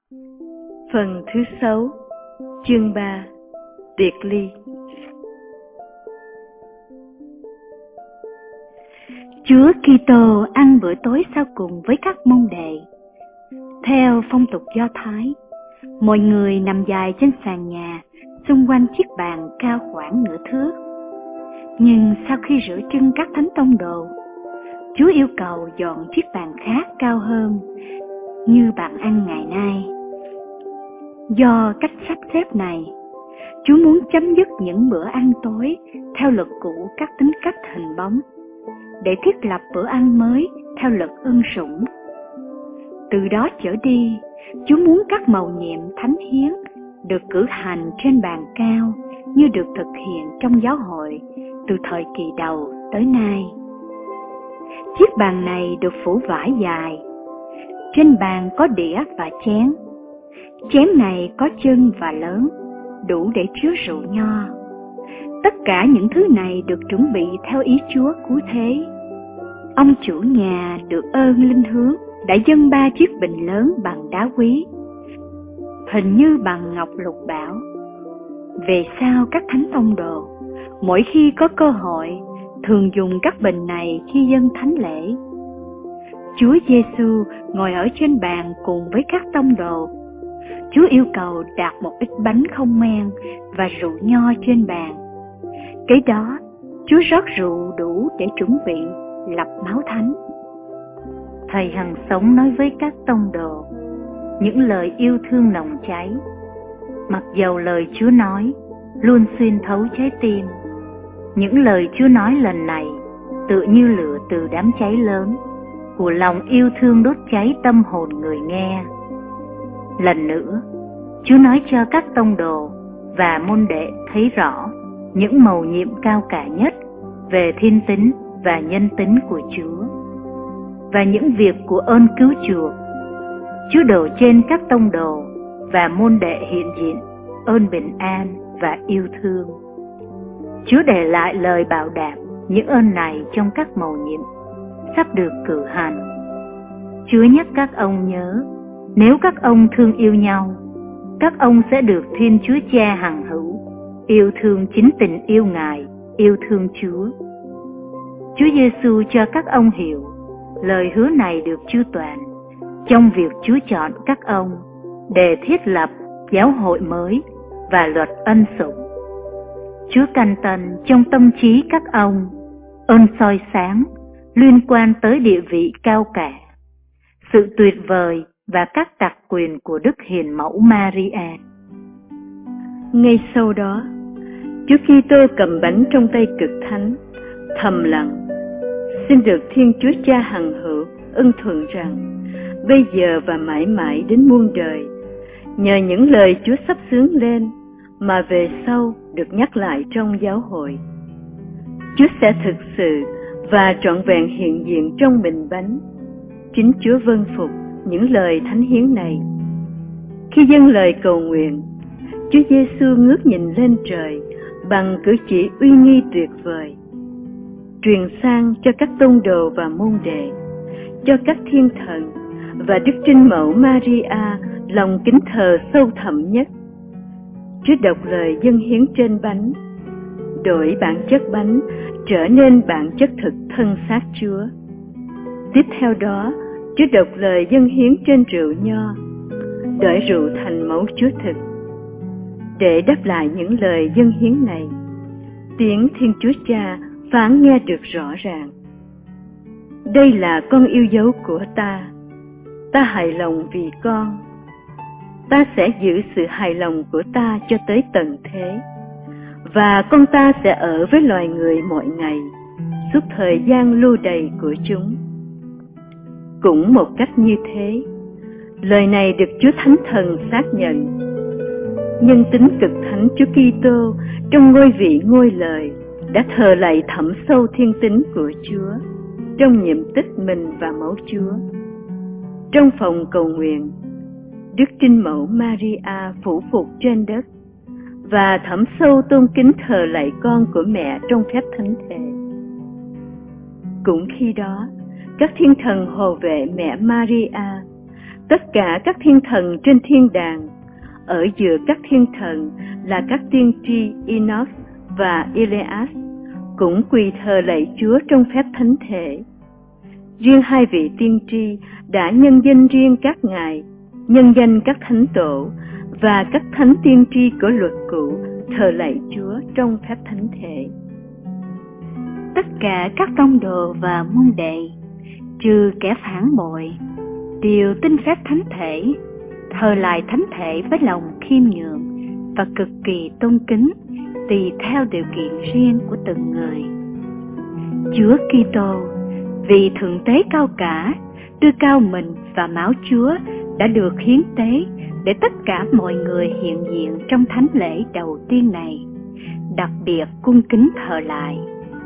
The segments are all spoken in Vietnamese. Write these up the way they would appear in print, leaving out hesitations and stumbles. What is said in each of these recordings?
Phần thứ 6, chương 3, biệt ly. Chúa Kitô ăn bữa tối sau cùng với các môn đệ. Theo phong tục Do Thái, mọi người nằm dài trên sàn nhà, xung quanh chiếc bàn cao khoảng nửa thước. Nhưng sau khi rửa chân các thánh tông đồ, Chúa yêu cầu dọn chiếc bàn khác cao hơn, như bàn ăn ngày nay. Do cách sắp xếp này, Chúa muốn chấm dứt những bữa ăn tối theo luật cũ các tính cách hình bóng, để thiết lập bữa ăn mới theo luật ân sủng. Từ đó trở đi, Chúa muốn các mầu nhiệm thánh hiến được cử hành trên bàn cao như được thực hiện trong giáo hội từ thời kỳ đầu tới nay. Chiếc bàn này được phủ vải dài. Trên bàn có đĩa và chén. Chén này có chân và lớn, đủ để chứa rượu nho. Tất cả những thứ này được chuẩn bị theo ý Chúa cứu thế. Ông chủ nhà được ơn linh hướng đã dâng 3 chiếc bình lớn bằng đá quý, hình như bằng ngọc lục bảo. Về sau các thánh tông đồ, mỗi khi có cơ hội, thường dùng các bình này khi dâng thánh lễ. Chúa Giêsu ngồi ở trên bàn cùng với các tông đồ. Chúa yêu cầu đặt một ít bánh không men và rượu nho trên bàn. Kế đó, Chúa rót rượu đủ để chuẩn bị lập máu thánh. Thầy hằng sống nói với các tông đồ những lời yêu thương nồng cháy, mặc dầu lời Chúa nói luôn xuyên thấu trái tim. Những lời Chúa nói lần này tựa như lửa từ đám cháy lớn của lòng yêu thương đốt cháy tâm hồn người nghe. Lần nữa, Chúa nói cho các tông đồ và môn đệ thấy rõ những mầu nhiệm cao cả nhất về thiên tính và nhân tính của Chúa, và những việc của ơn cứu chuộc. Chúa đổ trên các tông đồ và môn đệ hiện diện ơn bình an và yêu thương. Chúa để lại lời bảo đảm những ơn này trong các mầu nhiệm sắp được cử hành. Chúa nhắc các ông nhớ, nếu các ông thương yêu nhau, các ông sẽ được Thiên Chúa Cha hằng hữu yêu thương chính tình yêu Ngài, yêu thương Chúa. Chúa Giêsu cho các ông hiểu lời hứa này được chu toàn trong việc Chúa chọn các ông để thiết lập giáo hội mới và luật ân sủng. Chúa canh tân trong tâm trí các ông ơn soi sáng liên quan tới địa vị cao cả, sự tuyệt vời và các đặc quyền của Đức Hiền Mẫu Maria. Ngay sau đó, Chúa Kitô cầm bánh trong tay cực thánh, thầm lặng, xin được Thiên Chúa Cha hằng hữu ưng thuận rằng bây giờ và mãi mãi đến muôn đời, nhờ những lời Chúa sắp xướng lên mà về sau được nhắc lại trong giáo hội, Chúa sẽ thực sự và trọn vẹn hiện diện trong bình bánh. Chính Chúa vâng phục những lời thánh hiến này. Khi dâng lời cầu nguyện, Chúa Giêsu ngước nhìn lên trời bằng cử chỉ uy nghi tuyệt vời, truyền sang cho các tông đồ và môn đệ, cho các thiên thần và Đức Trinh Mẫu Maria lòng kính thờ sâu thẳm nhất. Chúa đọc lời dâng hiến trên bánh, đổi bản chất bánh trở nên bản chất thực thân xác Chúa. Tiếp theo đó, Chúa đọc lời dâng hiến trên rượu nho, đổi rượu thành máu Chúa thực. Để đáp lại những lời dâng hiến này, tiếng Thiên Chúa Cha phán nghe được rõ ràng: đây là con yêu dấu của ta hài lòng vì con. Ta sẽ giữ sự hài lòng của ta cho tới tận thế, và con ta sẽ ở với loài người mọi ngày, suốt thời gian lưu đày của chúng. Cũng một cách như thế, lời này được Chúa Thánh Thần xác nhận. Nhân tính cực thánh Chúa Kitô trong ngôi vị ngôi lời đã thờ lạy thẳm sâu thiên tính của Chúa trong nhiệm tích mình và máu Chúa. Trong phòng cầu nguyện, Đức Trinh Mẫu Maria phủ phục trên đất và thẳm sâu tôn kính thờ lạy con của mẹ trong phép thánh thể. Cũng khi đó, các thiên thần hộ vệ mẹ Maria Tất cả các thiên thần trên thiên đàng, ở giữa các thiên thần là các tiên tri Enoch và Elias, cũng quỳ thờ lạy Chúa trong phép thánh thể. Riêng hai vị tiên tri đã nhân danh riêng các ngài, nhân danh các thánh tổ và các thánh tiên tri của luật cũ thờ lạy Chúa trong phép thánh thể. Tất cả các tông đồ và môn đệ, trừ kẻ phản bội, đều tin phép thánh thể, thờ lại thánh thể với lòng khiêm nhường và cực kỳ tôn kính, tùy theo điều kiện riêng của từng người. Chúa Kitô, vì thượng tế cao cả, đưa cao mình và máu Chúa đã được hiến tế để tất cả mọi người hiện diện trong thánh lễ đầu tiên này, đặc biệt cung kính thờ lại.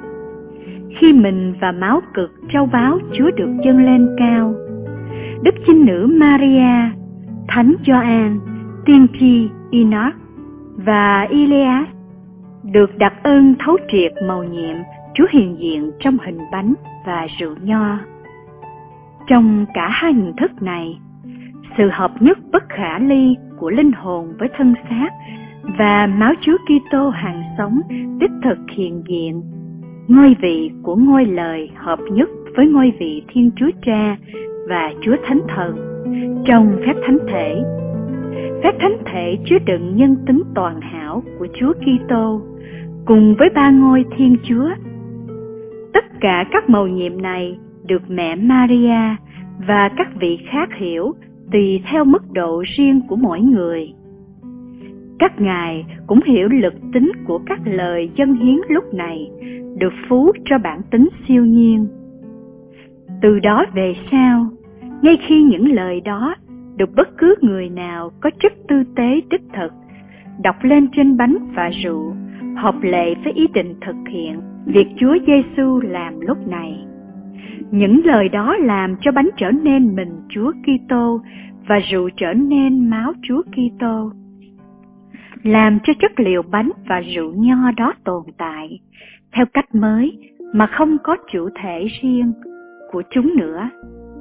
Khi mình và máu cực trâu báu Chúa được dâng lên cao, Đức Chinh Nữ Maria, Thánh Gioan, tiên tri Enoch và Elias được đặc ơn thấu triệt mầu nhiệm Chúa hiện diện trong hình bánh và rượu nho. Trong cả hai hình thức này, sự hợp nhất bất khả ly của linh hồn với thân xác và máu Chúa Kitô hàng sống đích thực hiện diện. Ngôi vị của ngôi lời hợp nhất với ngôi vị Thiên Chúa Cha và Chúa Thánh Thần trong phép thánh thể. Phép thánh thể chứa đựng nhân tính toàn hảo của Chúa Kitô cùng với ba ngôi Thiên Chúa. Tất cả các mầu nhiệm này được mẹ Maria và các vị khác hiểu tùy theo mức độ riêng của mỗi người. Các ngài cũng hiểu lực tính của các lời dâng hiến lúc này được phú cho bản tính siêu nhiên. Từ đó về sau, ngay khi những lời đó được bất cứ người nào có chức tư tế đích thực đọc lên trên bánh và rượu, hợp lệ với ý định thực hiện việc Chúa Giêsu làm lúc này. Những lời đó làm cho bánh trở nên mình Chúa Kitô và rượu trở nên máu Chúa Kitô, làm cho chất liệu bánh và rượu nho đó tồn tại theo cách mới mà không có chủ thể riêng của chúng nữa.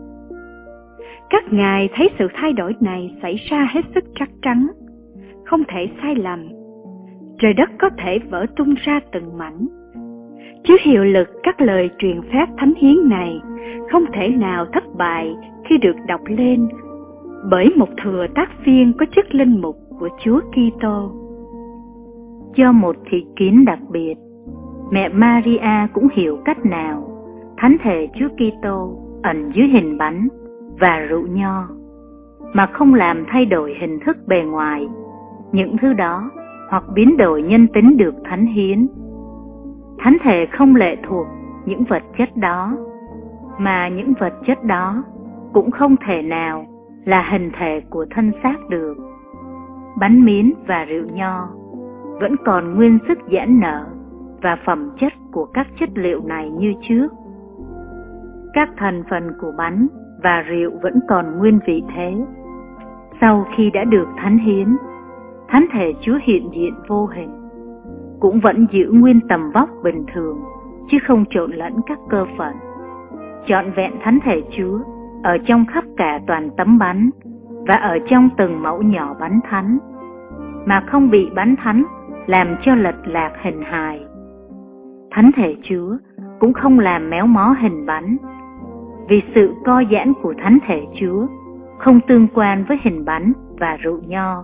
Các ngài thấy sự thay đổi này xảy ra hết sức chắc chắn, không thể sai lầm. Trời đất có thể vỡ tung ra từng mảnh. Chứ hiệu lực các lời truyền phép thánh hiến này không thể nào thất bại khi được đọc lên bởi một thừa tác viên có chức linh mục của Chúa Kitô. Do một thị kiến đặc biệt, mẹ Maria cũng hiểu cách nào thánh thể Chúa Kitô ẩn dưới hình bánh và rượu nho, mà không làm thay đổi hình thức bề ngoài những thứ đó hoặc biến đổi nhân tính được thánh hiến. Thánh thể không lệ thuộc những vật chất đó, mà những vật chất đó cũng không thể nào là hình thể của thân xác được. Bánh miến và rượu nho vẫn còn nguyên sức giãn nở và phẩm chất của các chất liệu này như trước. Các thành phần của bánh và rượu vẫn còn nguyên vị thế. Sau khi đã được thánh hiến, thánh thể Chúa hiện diện vô hình, cũng vẫn giữ nguyên tầm vóc bình thường, chứ không trộn lẫn các cơ phận. Trọn vẹn thánh thể Chúa ở trong khắp cả toàn tấm bánh và ở trong từng mẫu nhỏ bánh thánh, mà không bị bánh thánh làm cho lệch lạc hình hài. Thánh thể Chúa cũng không làm méo mó hình bánh, vì sự co giãn của thánh thể Chúa không tương quan với hình bánh và rượu nho.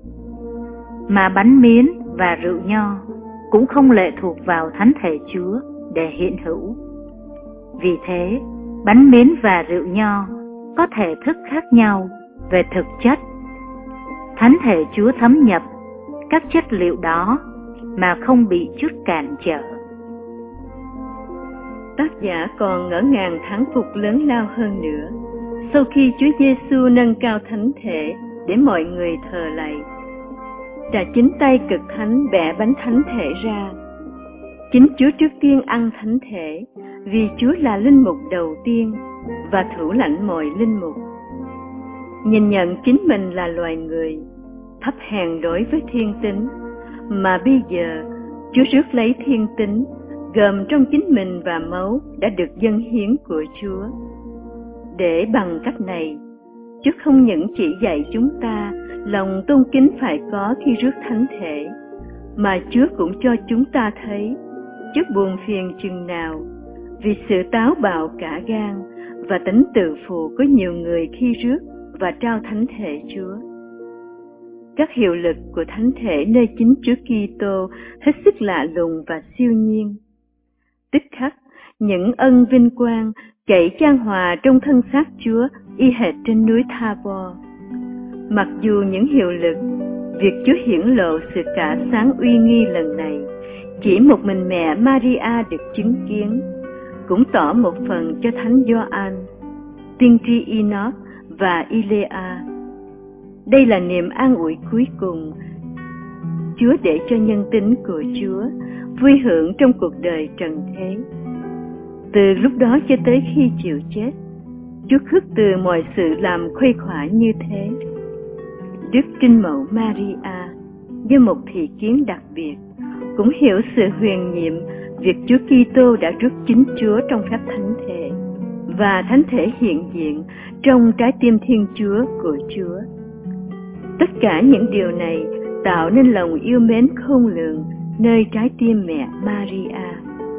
Mà bánh miến và rượu nho cũng không lệ thuộc vào thánh thể Chúa để hiện hữu. Vì thế, bánh miến và rượu nho có thể thức khác nhau về thực chất. Thánh thể Chúa thấm nhập các chất liệu đó mà không bị chút cản trở. Tác giả còn ngỡ ngàng thán phục lớn lao hơn nữa sau khi Chúa Giêsu nâng cao thánh thể để mọi người thờ lạy. Đã chính tay cực thánh bẻ bánh thánh thể ra. Chính Chúa trước tiên ăn thánh thể, vì Chúa là linh mục đầu tiên và thủ lãnh mọi linh mục. Nhìn nhận chính mình là loài người, thấp hèn đối với thiên tính, mà bây giờ Chúa rước lấy thiên tính gồm trong chính mình và máu đã được dâng hiến của Chúa, để bằng cách này Chúa không những chỉ dạy chúng ta lòng tôn kính phải có khi rước thánh thể, mà Chúa cũng cho chúng ta thấy Chúa buồn phiền chừng nào vì sự táo bạo cả gan và tính tự phụ của nhiều người khi rước và trao thánh thể Chúa. Các hiệu lực của thánh thể nơi chính Chúa Kitô hết sức lạ lùng và siêu nhiên. Tức khắc, những ân vinh quang chạy chan hòa trong thân xác Chúa y hệt trên núi Thabor. Mặc dù những hiệu lực, việc Chúa hiển lộ sự cả sáng uy nghi lần này chỉ một mình mẹ Maria được chứng kiến, cũng tỏ một phần cho thánh Gioan, tiên tri Enoch và Ilea. Đây là niềm an ủi cuối cùng Chúa để cho nhân tính của Chúa vui hưởng trong cuộc đời trần thế. Từ lúc đó cho tới khi chịu chết, Chúa khước từ mọi sự làm khuây khỏa như thế. Đức Trinh Mẫu Maria, như một thị kiến đặc biệt, cũng hiểu sự huyền nhiệm việc Chúa Kitô đã rước chính Chúa trong phép thánh thể, và thánh thể hiện diện trong trái tim Thiên Chúa của Chúa. Tất cả những điều này tạo nên lòng yêu mến khôn lường nơi trái tim mẹ Maria.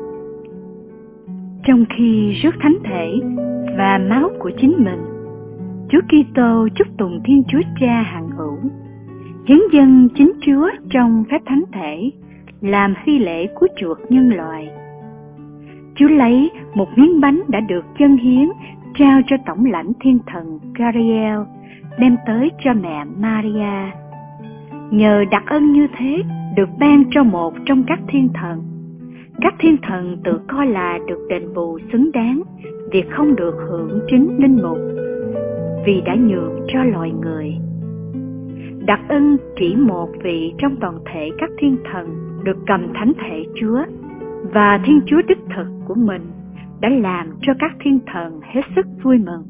Trong khi rước thánh thể và máu của chính mình, Chúa Kitô chúc tụng Thiên Chúa Cha hằng hữu, hiến dâng chính Chúa trong phép thánh thể làm phi lễ của chuộc nhân loại. Chúa lấy một miếng bánh đã được dâng hiến trao cho tổng lãnh thiên thần Gabriel, đem tới cho mẹ Maria. Nhờ đặc ân như thế được ban cho một trong các thiên thần, các thiên thần tự coi là được đền bù xứng đáng việc không được hưởng chính linh mục, vì đã nhường cho loài người. Đặc ân chỉ một vị trong toàn thể các thiên thần được cầm thánh thể Chúa, và Thiên Chúa đích thực của mình đã làm cho các thiên thần hết sức vui mừng.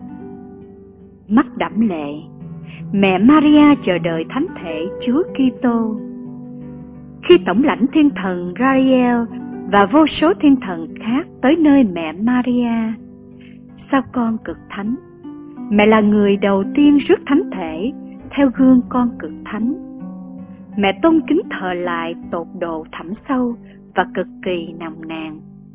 Mắt đẫm lệ, mẹ Maria chờ đợi thánh thể Chúa Kitô. Khi tổng lãnh thiên thần Gabriel và vô số thiên thần khác tới nơi mẹ Maria, sao con cực thánh, mẹ là người đầu tiên rước thánh thể theo gương con cực thánh. Mẹ tôn kính thờ lại tột độ thẳm sâu và cực kỳ nồng nàn.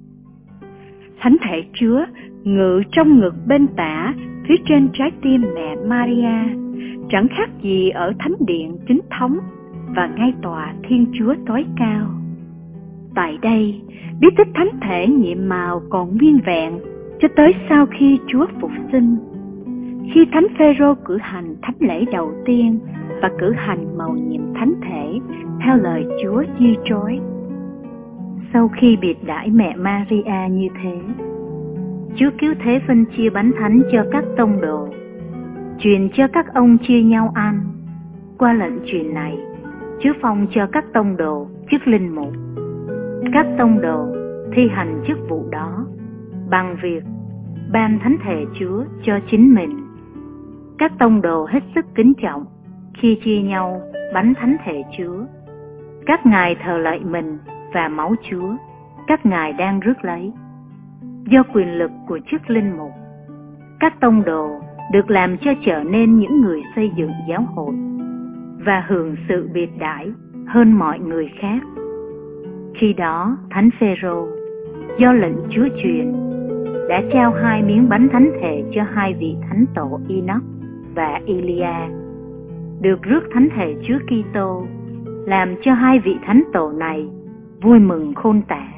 Thánh thể Chúa ngự trong ngực bên tả phía trên trái tim mẹ Maria, chẳng khác gì ở thánh điện chính thống và ngay tòa Thiên Chúa tối cao. Tại đây, bí tích thánh thể nhiệm màu còn nguyên vẹn cho tới sau khi Chúa phục sinh, khi Thánh Phêrô cử hành thánh lễ đầu tiên và cử hành mầu nhiệm thánh thể theo lời Chúa di trối. Sau khi biệt đãi mẹ Maria như thế, Chúa cứu thế phân chia bánh thánh cho các tông đồ, truyền cho các ông chia nhau ăn. Qua lệnh truyền này, Chúa phong cho các tông đồ chức linh mục. Các tông đồ thi hành chức vụ đó bằng việc ban thánh thể Chúa cho chính mình. Các tông đồ hết sức kính trọng khi chia nhau bánh thánh thể Chúa. Các ngài thờ lạy mình và máu Chúa các ngài đang rước lấy. Do quyền lực của chức linh mục, các tông đồ được làm cho trở nên những người xây dựng giáo hội và hưởng sự biệt đãi hơn mọi người khác. Khi đó, Thánh Phêrô, do lệnh Chúa truyền, đã trao 2 miếng bánh thánh thể cho 2 vị thánh tổ Enoch và Elia, được rước thánh thể Chúa Kitô, làm cho 2 vị thánh tổ này vui mừng khôn tả.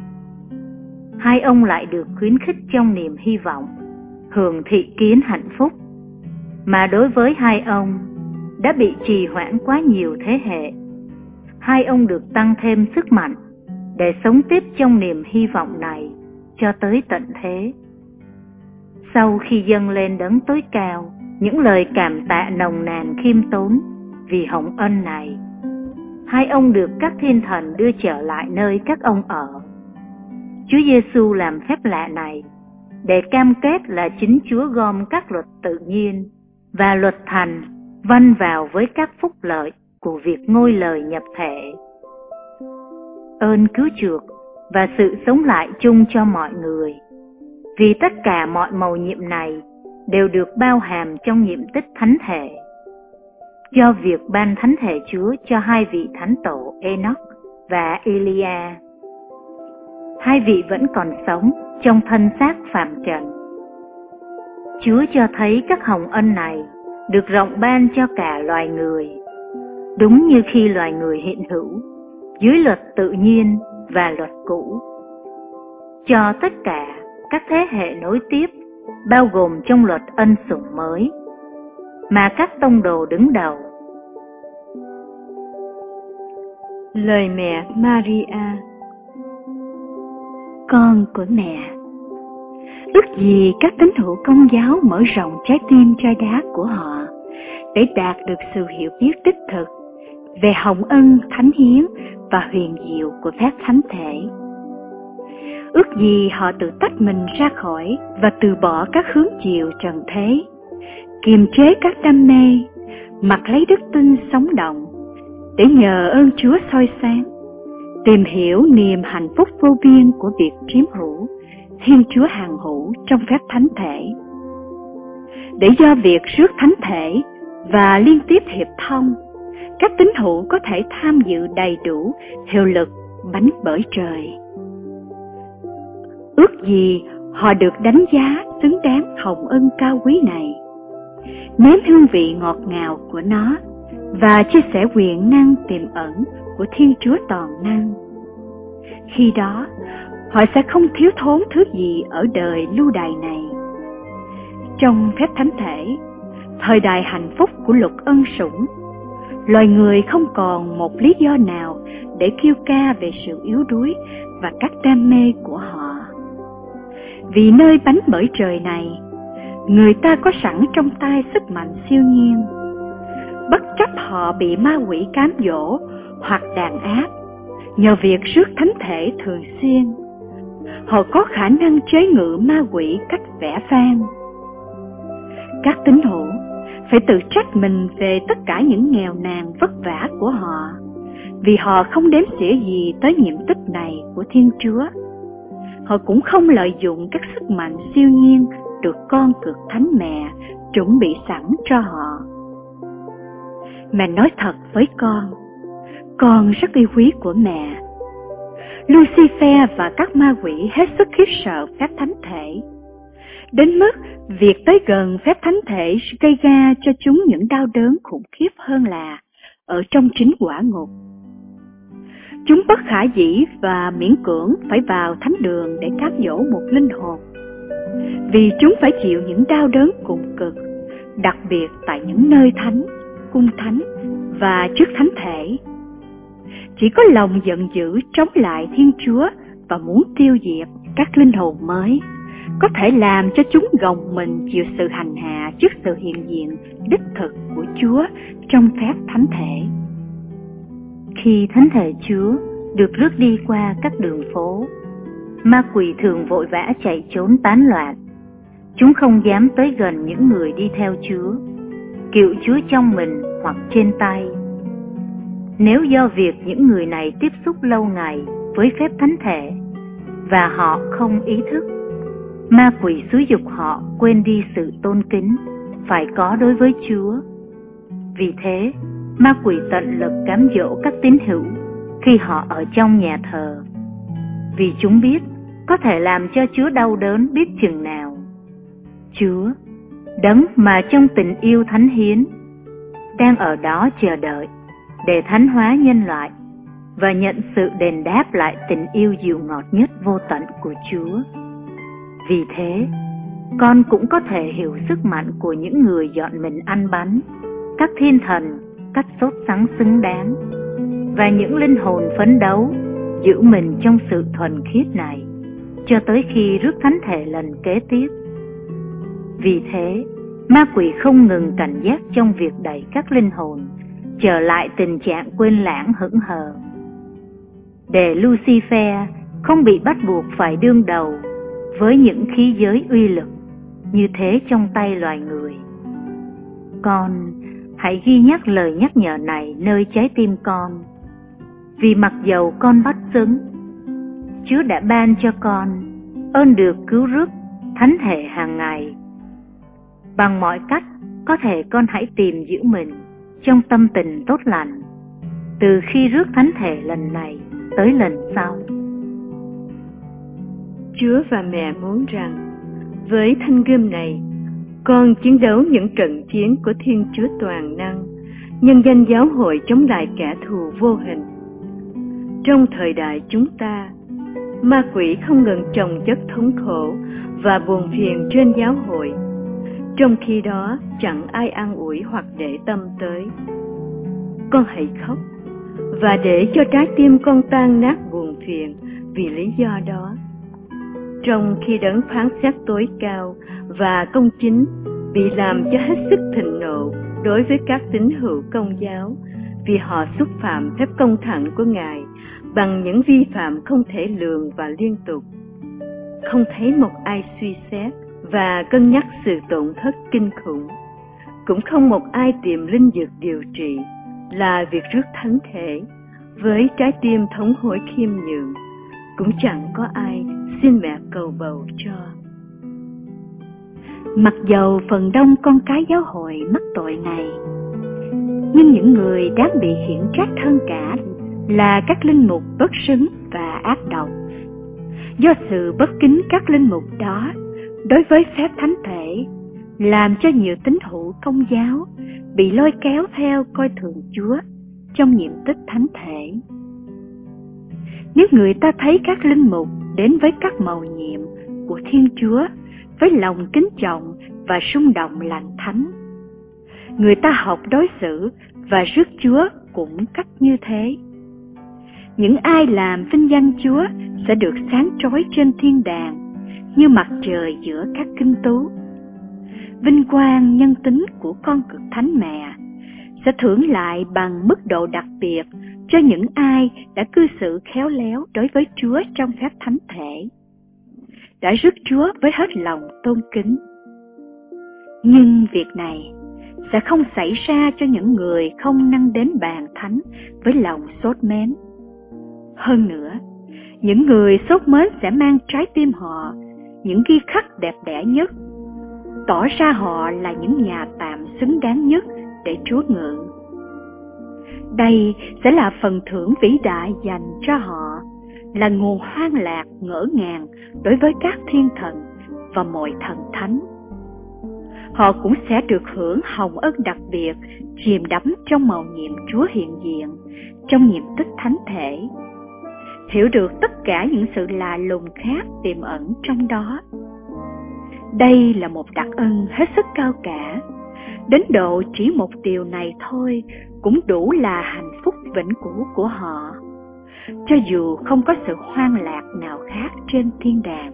2 ông lại được khuyến khích trong niềm hy vọng, hưởng thị kiến hạnh phúc, mà đối với 2 ông đã bị trì hoãn quá nhiều thế hệ. 2 ông được tăng thêm sức mạnh để sống tiếp trong niềm hy vọng này cho tới tận thế. Sau khi dâng lên đấng tối cao những lời cảm tạ nồng nàn khiêm tốn vì hồng ân này, 2 ông được các thiên thần đưa trở lại nơi các ông ở. Chúa Giêsu làm phép lạ này để cam kết là chính Chúa gom các luật tự nhiên và luật thành vân vào với các phúc lợi của việc ngôi lời nhập thể. Ơn cứu chuộc và sự sống lại chung cho mọi người. Vì tất cả mọi mầu nhiệm này đều được bao hàm trong nhiệm tích thánh thể. Do việc ban thánh thể Chúa cho hai vị thánh tổ Enoch và Elia, hai vị vẫn còn sống trong thân xác phàm trần. Chúa cho thấy các hồng ân này được rộng ban cho cả loài người, đúng như khi loài người hiện hữu dưới luật tự nhiên và luật cũ, cho tất cả các thế hệ nối tiếp, bao gồm trong luật ân sủng mới mà các tông đồ đứng đầu. Lời mẹ Maria. Con của mẹ, ước gì các tín hữu Công giáo mở rộng trái tim trai đá của họ để đạt được sự hiểu biết đích thực về hồng ân thánh hiến và huyền diệu của phép thánh thể. Ước gì họ tự tách mình ra khỏi và từ bỏ các hướng chiều trần thế, kiềm chế các đam mê, mặc lấy đức tin sống động, để nhờ ơn Chúa soi sáng, tìm hiểu niềm hạnh phúc vô biên của việc chiếm hữu Thiên Chúa hằng hữu trong phép thánh thể. Để do việc rước thánh thể và liên tiếp hiệp thông, các tín hữu có thể tham dự đầy đủ hiệu lực bánh bởi trời. Ước gì họ được đánh giá xứng đáng hồng ân cao quý này, nếm hương vị ngọt ngào của nó và chia sẻ quyền năng tiềm ẩn của Thiên Chúa toàn năng. Khi đó, họ sẽ không thiếu thốn thứ gì ở đời lưu đày này. Trong phép thánh thể, thời đại hạnh phúc của luật ân sủng, loài người không còn một lý do nào để kêu ca về sự yếu đuối và các đam mê của họ. Vì nơi bánh bởi trời này, người ta có sẵn trong tay sức mạnh siêu nhiên. Bất chấp họ bị ma quỷ cám dỗ hoặc đàn áp, nhờ việc rước thánh thể thường xuyên, họ có khả năng chế ngự ma quỷ cách vẻ vang. Các tín hữu phải tự trách mình về tất cả những nghèo nàn vất vả của họ, vì họ không đếm xỉa gì tới nhiệm tích này của Thiên Chúa. Họ cũng không lợi dụng các sức mạnh siêu nhiên được con cực thánh mẹ chuẩn bị sẵn cho họ. Mẹ nói thật với con rất yêu quý của mẹ. Lucifer và các ma quỷ hết sức khiếp sợ phép thánh thể, đến mức việc tới gần phép thánh thể gây ra cho chúng những đau đớn khủng khiếp hơn là ở trong chính quả ngục. Chúng bất khả dĩ và miễn cưỡng phải vào thánh đường để cám dỗ một linh hồn, vì chúng phải chịu những đau đớn cùng cực, đặc biệt tại những nơi thánh, cung thánh và trước thánh thể. Chỉ có lòng giận dữ chống lại Thiên Chúa và muốn tiêu diệt các linh hồn mới có thể làm cho chúng gồng mình chịu sự hành hạ trước sự hiện diện đích thực của Chúa trong phép thánh thể. Khi thánh thể Chúa được rước đi qua các đường phố, ma quỷ thường vội vã chạy trốn tán loạn. Chúng không dám tới gần những người đi theo Chúa, cựu Chúa trong mình hoặc trên tay. Nếu do việc những người này tiếp xúc lâu ngày với phép thánh thể và họ không ý thức, ma quỷ xúi giục họ quên đi sự tôn kính phải có đối với Chúa. Vì thế, ma quỷ tận lực cám dỗ các tín hữu khi họ ở trong nhà thờ, vì chúng biết có thể làm cho Chúa đau đớn biết chừng nào. Chúa, đấng mà trong tình yêu thánh hiến, đang ở đó chờ đợi để thánh hóa nhân loại và nhận sự đền đáp lại tình yêu dịu ngọt nhất vô tận của Chúa. Vì thế, con cũng có thể hiểu sức mạnh của những người dọn mình ăn bánh, các thiên thần, các sốt sắng xứng đáng, và những linh hồn phấn đấu giữ mình trong sự thuần khiết này cho tới khi rước thánh thể lần kế tiếp. Vì thế, ma quỷ không ngừng cảnh giác trong việc đẩy các linh hồn trở lại tình trạng quên lãng hững hờ, để Lucifer không bị bắt buộc phải đương đầu với những khí giới uy lực như thế trong tay loài người. Con hãy ghi nhắc lời nhắc nhở này nơi trái tim con, vì mặc dầu con bất xứng, Chúa đã ban cho con ơn được cứu rước thánh thể hàng ngày. Bằng mọi cách, có thể con hãy tìm giữ mình trong tâm tình tốt lành, từ khi rước thánh thể lần này tới lần sau. Chúa và mẹ muốn rằng, với thanh gươm này, con chiến đấu những trận chiến của Thiên Chúa toàn năng, nhân danh giáo hội chống lại kẻ thù vô hình. Trong thời đại chúng ta, ma quỷ không ngừng chồng chất thống khổ và buồn phiền trên giáo hội, trong khi đó chẳng ai an ủi hoặc để tâm tới. Con hãy khóc, và để cho trái tim con tan nát buồn phiền vì lý do đó. Trong khi đấng phán xét tối cao và công chính bị làm cho hết sức thịnh nộ đối với các tín hữu Công giáo, vì họ xúc phạm phép công thẳng của Ngài bằng những vi phạm không thể lường và liên tục. Không thấy một ai suy xét và cân nhắc sự tổn thất kinh khủng, cũng không một ai tìm linh dược điều trị là việc rước thánh thể với trái tim thống hối khiêm nhường, cũng chẳng có ai xin mẹ cầu bầu cho. Mặc dầu phần đông con cái giáo hội mắc tội này, nhưng những người đáng bị hiển trách hơn cả là các linh mục bất xứng và ác độc. Do sự bất kính các linh mục đó đối với phép thánh thể, làm cho nhiều tín hữu Công giáo bị lôi kéo theo coi thường Chúa trong nhiệm tích thánh thể. Nếu người ta thấy các linh mục đến với các mầu nhiệm của Thiên Chúa với lòng kính trọng và xung động lành thánh, người ta học đối xử và rước Chúa cũng cách như thế. Những ai làm vinh danh Chúa sẽ được sáng chói trên thiên đàng như mặt trời giữa các kinh tú. Vinh quang nhân tính của con cực thánh mẹ sẽ thưởng lại bằng mức độ đặc biệt cho những ai đã cư xử khéo léo đối với Chúa trong phép thánh thể, đã rước Chúa với hết lòng tôn kính. Nhưng việc này sẽ không xảy ra cho những người không nâng đến bàn thánh với lòng sốt mến. Hơn nữa, những người sốt mến sẽ mang trái tim họ những ghi khắc đẹp đẽ nhất, tỏ ra họ là những nhà tạm xứng đáng nhất để Chúa ngự. Đây sẽ là phần thưởng vĩ đại dành cho họ, là nguồn hoan lạc ngỡ ngàng đối với các thiên thần và mọi thần thánh. Họ cũng sẽ được hưởng hồng ân đặc biệt chìm đắm trong mầu nhiệm Chúa hiện diện trong nhiệm tích thánh thể, hiểu được tất cả những sự lạ lùng khác tiềm ẩn trong đó. Đây là một đặc ân hết sức cao cả, đến độ chỉ một điều này thôi cũng đủ là hạnh phúc vĩnh cửu của họ, cho dù không có sự hoan lạc nào khác trên thiên đàng.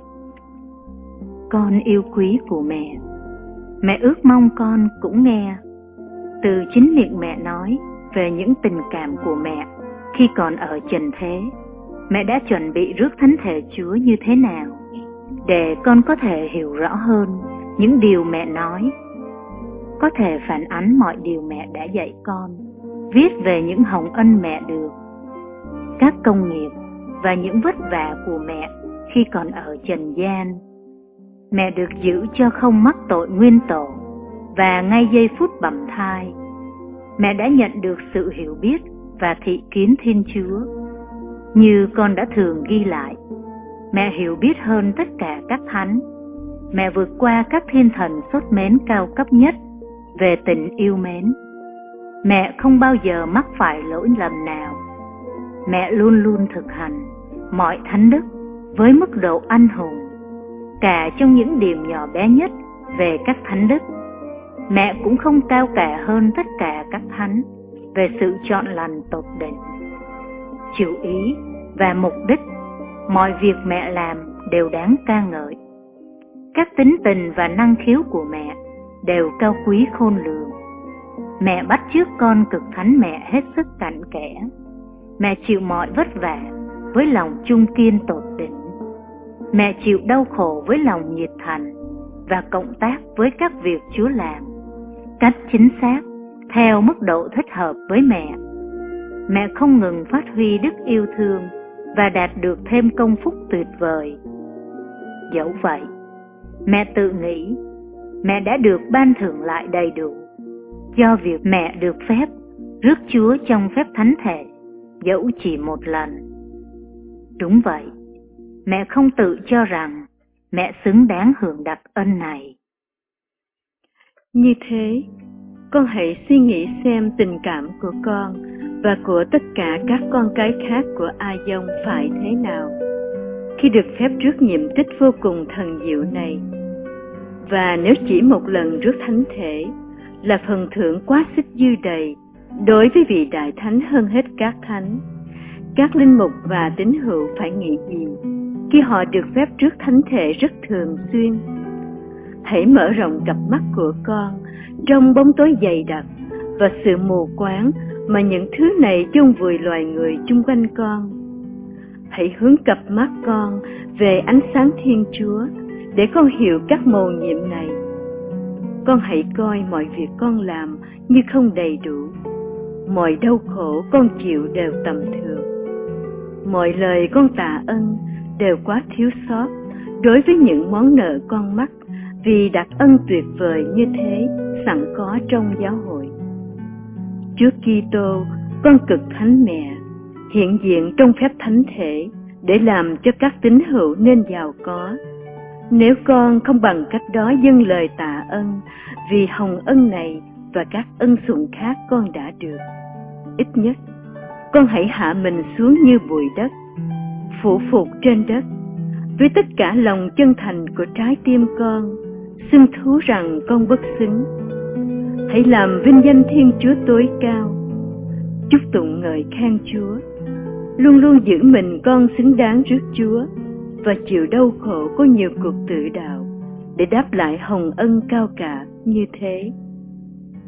Con yêu quý của mẹ, mẹ ước mong con cũng nghe từ chính miệng mẹ nói về những tình cảm của mẹ khi còn ở trần thế. Mẹ đã chuẩn bị rước thánh thể Chúa như thế nào, để con có thể hiểu rõ hơn những điều mẹ nói, có thể phản ánh mọi điều mẹ đã dạy con, viết về những hồng ân mẹ được, các công nghiệp và những vất vả của mẹ khi còn ở trần gian. Mẹ được giữ cho không mắc tội nguyên tổ, và ngay giây phút bẩm thai, mẹ đã nhận được sự hiểu biết và thị kiến Thiên Chúa. Như con đã thường ghi lại, mẹ hiểu biết hơn tất cả các thánh. Mẹ vượt qua các thiên thần sốt mến cao cấp nhất về tình yêu mến. Mẹ không bao giờ mắc phải lỗi lầm nào. Mẹ luôn luôn thực hành mọi thánh đức với mức độ anh hùng, cả trong những điều nhỏ bé nhất về các thánh đức. Mẹ cũng không cao cả hơn tất cả các thánh về sự chọn lành tột đỉnh. Chủ ý và mục đích mọi việc mẹ làm đều đáng ca ngợi. Các tính tình và năng khiếu của mẹ đều cao quý khôn lường. Mẹ bắt chước con cực thánh mẹ hết sức cặn kẽ. Mẹ chịu mọi vất vả với lòng trung kiên tột đỉnh. Mẹ chịu đau khổ với lòng nhiệt thành và cộng tác với các việc Chúa làm cách chính xác theo mức độ thích hợp với mẹ. Mẹ không ngừng phát huy đức yêu thương và đạt được thêm công phúc tuyệt vời. Dẫu vậy, mẹ tự nghĩ mẹ đã được ban thưởng lại đầy đủ, do việc mẹ được phép rước Chúa trong phép thánh thể, dẫu chỉ một lần. Đúng vậy, mẹ không tự cho rằng mẹ xứng đáng hưởng đặc ân này. Như thế, con hãy suy nghĩ xem tình cảm của con và của tất cả các con cái khác của A Dông phải thế nào khi được phép rước nhiệm tích vô cùng thần diệu này. Và nếu chỉ một lần rước thánh thể là phần thưởng quá sức dư đầy đối với vị đại thánh hơn hết các thánh, các linh mục và tín hữu phải nghĩ gì khi họ được phép rước thánh thể rất thường xuyên? Hãy mở rộng cặp mắt của con trong bóng tối dày đặc và sự mù quáng mà những thứ này chôn vùi loài người chung quanh con. Hãy hướng cặp mắt con về ánh sáng Thiên Chúa để con hiểu các mầu nhiệm này. Con hãy coi mọi việc con làm như không đầy đủ. Mọi đau khổ con chịu đều tầm thường. Mọi lời con tạ ân đều quá thiếu sót đối với những món nợ con mắc vì đặc ân tuyệt vời như thế sẵn có trong giáo hội. Chúa Kitô, con cực thánh mẹ, hiện diện trong phép thánh thể để làm cho các tín hữu nên giàu có. Nếu con không bằng cách đó dâng lời tạ ân vì hồng ân này và các ân sủng khác con đã được, ít nhất con hãy hạ mình xuống như bụi đất, phủ phục trên đất với tất cả lòng chân thành của trái tim con, xưng thú rằng con bất xứng. Hãy làm vinh danh Thiên Chúa tối cao, chúc tụng ngợi khen Chúa, luôn luôn giữ mình con xứng đáng rước Chúa và chịu đau khổ có nhiều cuộc tự đạo để đáp lại hồng ân cao cả như thế.